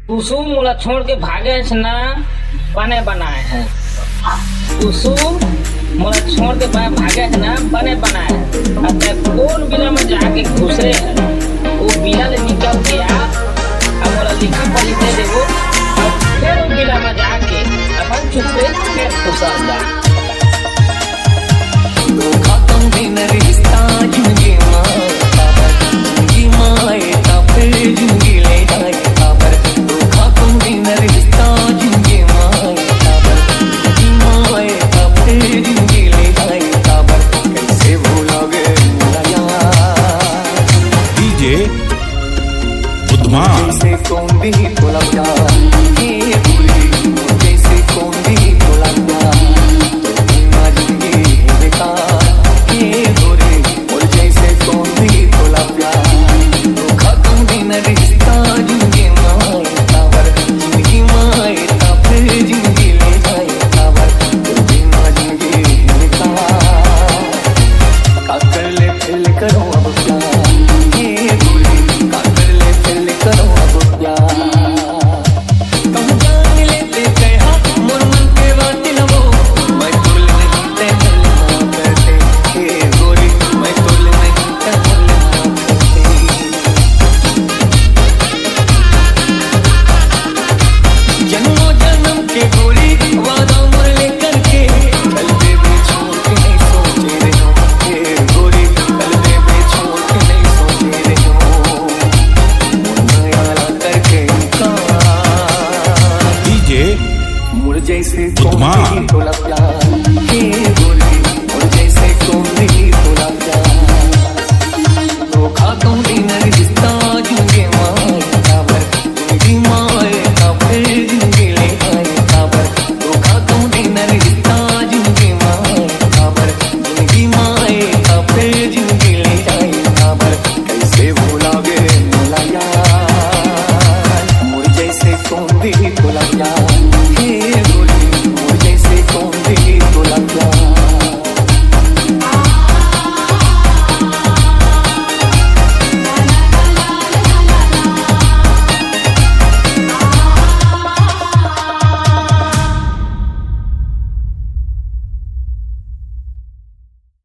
कुसुम मोला छोड़ के भागे ना बने बनाए हैं। कुसुम मोला छोड़ के भागे ना बने बनाए हैं। अच्छा कौन बिना में जाके घुसरे है वो बिना ले निकल गया। अब मोला लिखा पढ़ी दे देवो फिर वो बिना में जाके अपन चुप से फिर घुसल जा। धोखा तुम बिन रिश्ता जिंदगी माए का फिर जिंदगी ले जाए खबर। धोखा तुम बिन रिश्ता जिंदगी माए का फिर जिंदगी ले जाए खबर। कैसे भूलोगे मेरा यार डीजे बुद्धमान जैसे कौन भी तोला प्यार ये भूली जैसे कौन भी तोला प्यार जैसे कौन तोला प्यार बोली और जैसे कौन तोला प्यार। धोखा तुम दिन रिश्ता जिंदगी माए खबर जिंदगी माए का फिर जिंदगी ले आए खबर। धोखा तुम दिन रिश्ता जिंदगी माए खबर जिंदगी माए का फिर जिंदगी ले आए खबर। कैसे भूलोगे मेरा यार मुझ जैसे कौन तोला प्यार।